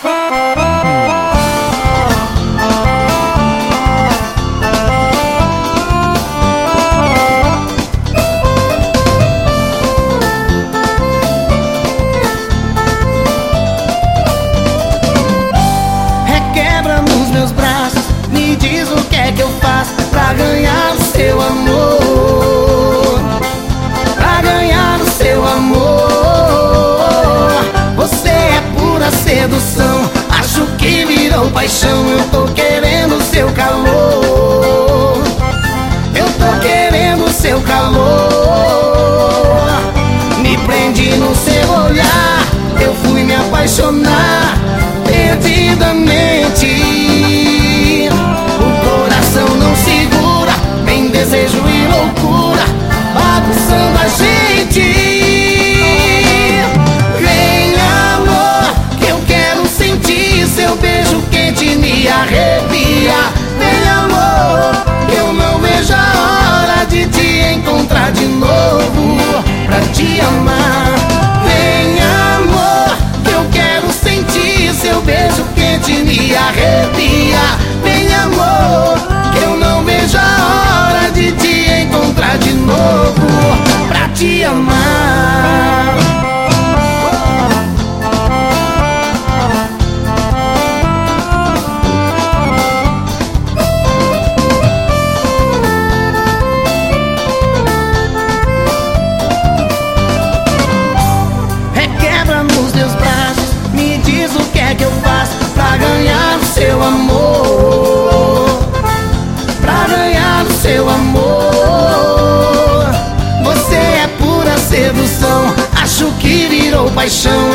Requebra nos meus braços, me diz o que é que eu faço pra ganhar o seu amor, pra ganhar o seu amor. Você é pura sedução, acho que virou paixão. Eu tô querendo o seu calor, eu tô querendo o seu calor. Me prendi no seu olhar, eu fui me apaixonar perdidamente. O coração não segura, tem desejo e loucura bagunçando a gente. Vem amor, que eu quero sentir seu beijo quente me arrepia. Vem amor, que eu não vejo a hora de te encontrar de novo pra te amar. Vem amor, que eu quero sentir seu beijo quente me arrepia. Vem amor, que eu não vejo a hora de te encontrar de novo pra te amar. Requebra nos meus braços, me diz o que é que eu faço pra ganhar o seu amor, pra ganhar o seu amor. Você é pura sedução, acho que virou paixão.